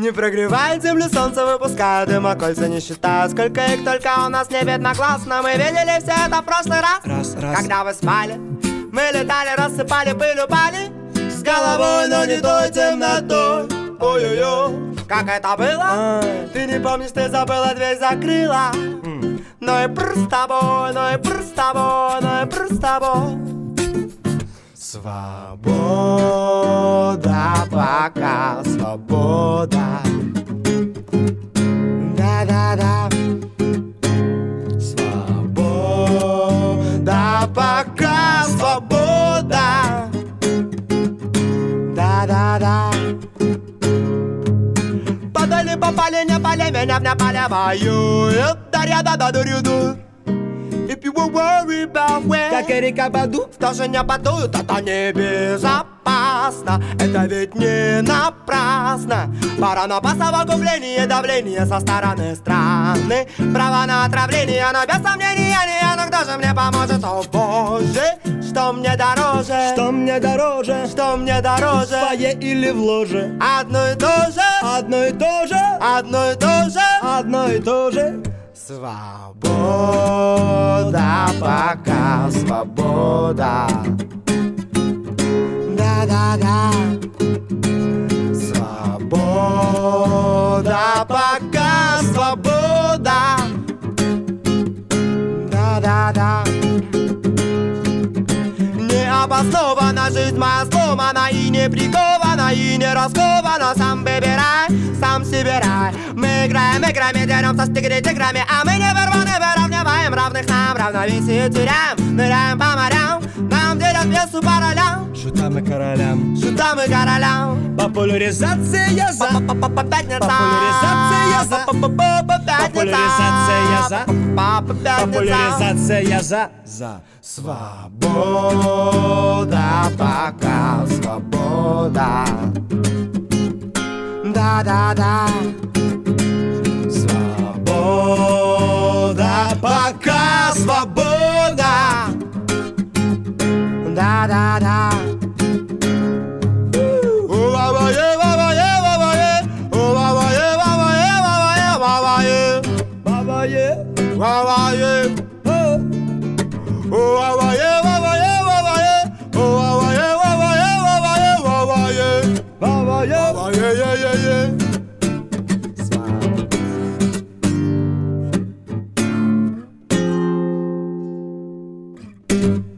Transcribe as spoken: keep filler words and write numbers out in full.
Не прогревает землю солнце, выпуская дым, а кольца не считаю, сколько их только у нас не видно глаз. Но мы видели все это в прошлый раз, раз, раз. Когда вы спали, мы летали, рассыпали пыль, упали с головой, но не той темнотой. Ой-ой-ой, как это было? А. Ты не помнишь, ты забыла, дверь закрыла. mm. Ну и пр с тобой, ну и пр с тобой, ну и пр с тобой. Свобода, пока свобода. Да-да-да. Свобода, пока свобода. Да-да-да. Подали, попали, не пали, меня не поле воюют. Да-да-да-да-да-да. If you were worried about where, как Эрика Баду, тоже не подуют, это небезопасно. Это ведь не напрасно. Пора на совокупление, давление со стороны страны. Право на отравление, но без сомнения не. Но кто же мне поможет? О боже, что мне дороже? Что мне дороже? Что мне дороже? В фойе или в ложе? Одно и то же, одно и то же, одно и то же, одно и то же. Свобода, пока свобода. Да-да-да. Свобода, пока свобода. Да-да-да. Необоснованно жизнь моя сломана и не прикована, и не раскована. Сам выбирай, сам себе рай. Мы играем играми, деремся с тиграми-тиграми, а мы не вырваны, выравниваем равных нам равновесие теряем. Ныряем по морям, нам делят весу по ролям. Шутам и королям, шутам и королям. Популяризация за, популяризация за, популяризация за, популяризация за, за. Свобода, пока свобода. Да-да-да. Свобода, пока свобода. Да-да-да. Yeah.